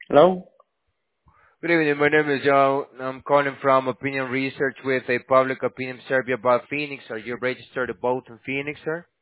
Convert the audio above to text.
Hello? Good evening. My name is Joe. I'm calling from Opinion Research with a public opinion survey about Phoenix. Are you registered to vote in Phoenix, sir?